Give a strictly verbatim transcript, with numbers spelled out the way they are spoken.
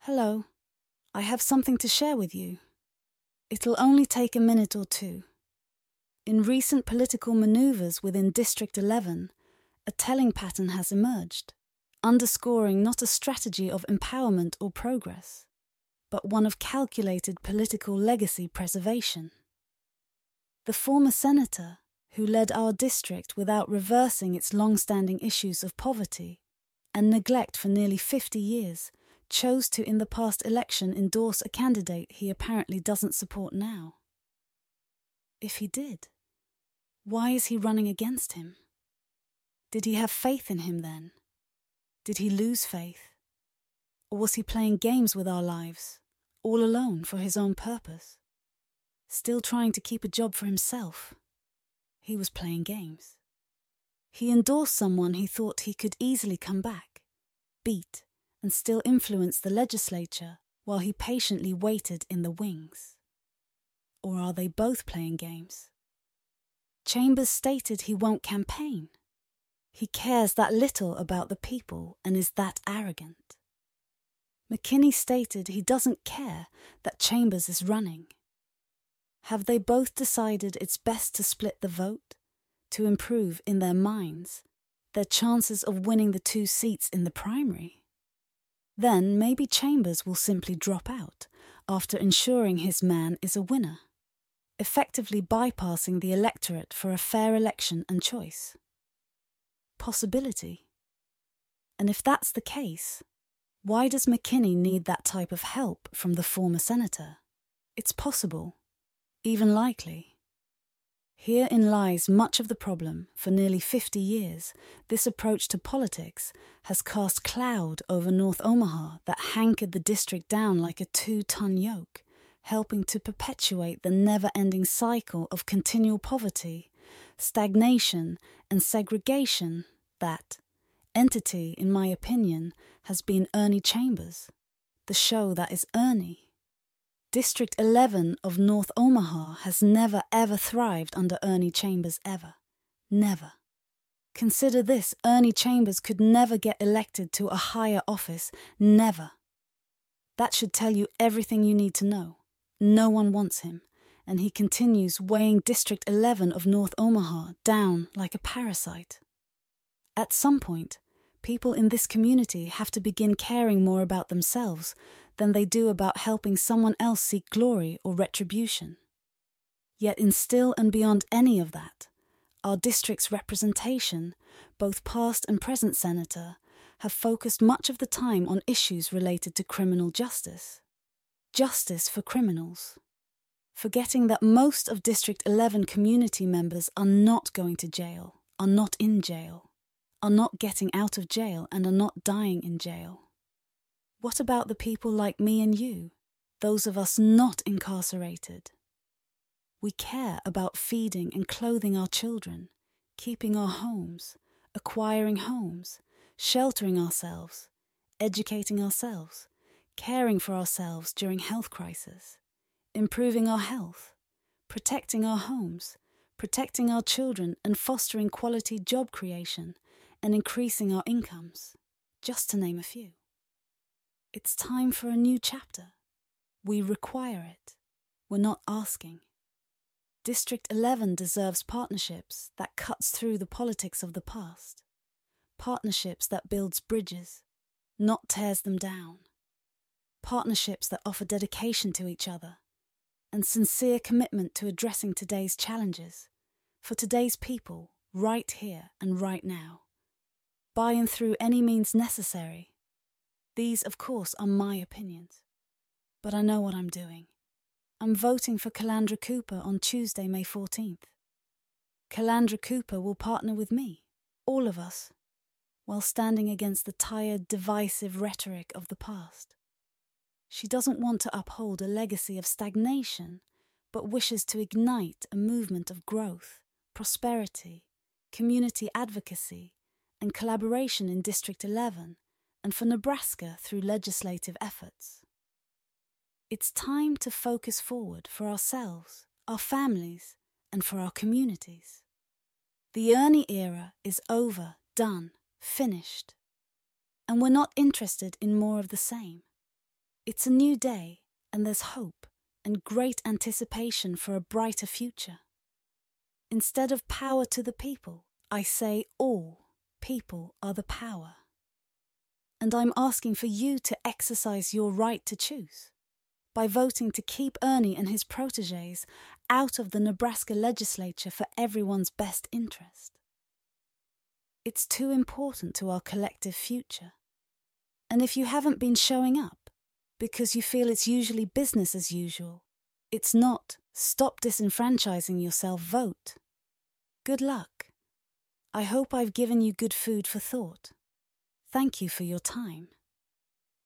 Hello. I have something to share with you. It'll only take a minute or two. In recent political manoeuvres within District eleven, a telling pattern has emerged, underscoring not a strategy of empowerment or progress, but one of calculated political legacy preservation. The former senator, who led our district without reversing its long-standing issues of poverty and neglect for nearly fifty years, chose to in the past election endorse a candidate he apparently doesn't support now. If he did, why is he running against him? Did he have faith in him then? Did he lose faith? Or was he playing games with our lives, all alone for his own purpose? Still trying to keep a job for himself? He was playing games. He endorsed someone he thought he could easily come back, beat, and still influence the legislature while he patiently waited in the wings. Or are they both playing games? Chambers stated he won't campaign. He cares that little about the people and is that arrogant. McKinney stated he doesn't care that Chambers is running. Have they both decided it's best to split the vote, to improve in their minds their chances of winning the two seats in the primary? Then maybe Chambers will simply drop out after ensuring his man is a winner, effectively bypassing the electorate for a fair election and choice. Possibility. And if that's the case, why does McKinney need that type of help from the former senator? It's possible, even likely. Herein lies much of the problem. For nearly fifty years, this approach to politics has cast cloud over North Omaha that hankered the district down like a two-ton yoke, helping to perpetuate the never-ending cycle of continual poverty, stagnation, and segregation that entity, in my opinion, has been Ernie Chambers, the show that is Ernie. District eleven of North Omaha has never ever thrived under Ernie Chambers ever. Never. Consider this, Ernie Chambers could never get elected to a higher office. Never. That should tell you everything you need to know. No one wants him, and he continues weighing District eleven of North Omaha down like a parasite. At some point, people in this community have to begin caring more about themselves than they do about helping someone else seek glory or retribution. Yet in still and beyond any of that, our district's representation, both past and present senator, have focused much of the time on issues related to criminal justice. Justice for criminals. Forgetting that most of District eleven community members are not going to jail, are not in jail, are not getting out of jail and are not dying in jail. What about the people like me and you, those of us not incarcerated? We care about feeding and clothing our children, keeping our homes, acquiring homes, sheltering ourselves, educating ourselves, caring for ourselves during health crisis, improving our health, protecting our homes, protecting our children and fostering quality job creation and increasing our incomes, just to name a few. It's time for a new chapter. We require it. We're not asking. District eleven deserves partnerships that cuts through the politics of the past. Partnerships that builds bridges, not tears them down. Partnerships that offer dedication to each other and sincere commitment to addressing today's challenges for today's people right here and right now. By and through any means necessary. These, of course, are my opinions. But I know what I'm doing. I'm voting for Calandra Cooper on Tuesday, May fourteenth. Calandra Cooper will partner with me, all of us, while standing against the tired, divisive rhetoric of the past. She doesn't want to uphold a legacy of stagnation, but wishes to ignite a movement of growth, prosperity, community advocacy, and collaboration in District eleven, and for Nebraska through legislative efforts. It's time to focus forward for ourselves, our families, and for our communities. The Ernie era is over, done, finished. And we're not interested in more of the same. It's a new day, and there's hope and great anticipation for a brighter future. Instead of power to the people, I say all people are the power. And I'm asking for you to exercise your right to choose by voting to keep Ernie and his protégés out of the Nebraska legislature for everyone's best interest. It's too important to our collective future. And if you haven't been showing up because you feel it's usually business as usual, it's not stop disenfranchising yourself vote. Good luck. I hope I've given you good food for thought. Thank you for your time.